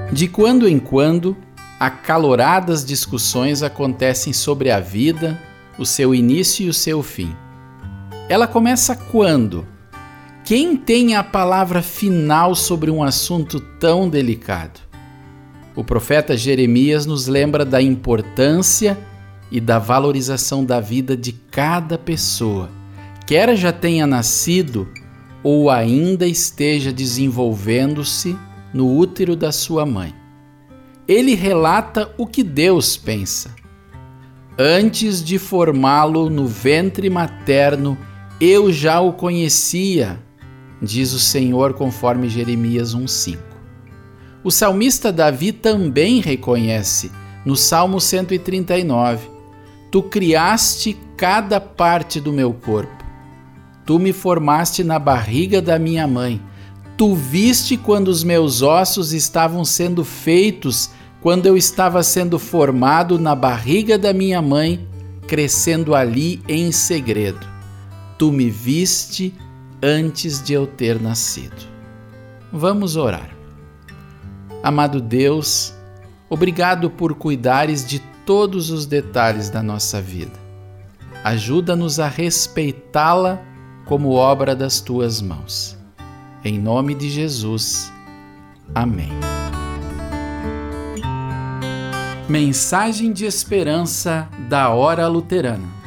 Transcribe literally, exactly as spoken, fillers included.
De quando em quando, acaloradas discussões acontecem sobre a vida, o seu início e o seu fim. Ela começa quando? Quem tem a palavra final sobre um assunto tão delicado? O profeta Jeremias nos lembra da importância e da valorização da vida de cada pessoa, quer já tenha nascido ou ainda esteja desenvolvendo-se no útero da sua mãe. Ele relata o que Deus pensa. Antes de formá-lo no ventre materno, eu já o conhecia, diz o Senhor conforme Jeremias um, cinco. O salmista Davi também reconhece no Salmo cento e trinta e nove: Tu criaste cada parte do meu corpo. Tu me formaste na barriga da minha mãe. Tu viste quando os meus ossos estavam sendo feitos, quando eu estava sendo formado na barriga da minha mãe, crescendo ali em segredo. Tu me viste antes de eu ter nascido. Vamos orar. Amado Deus, obrigado por cuidares de todos os detalhes da nossa vida. Ajuda-nos a respeitá-la como obra das tuas mãos. Em nome de Jesus. Amém. Mensagem de esperança da Hora Luterana.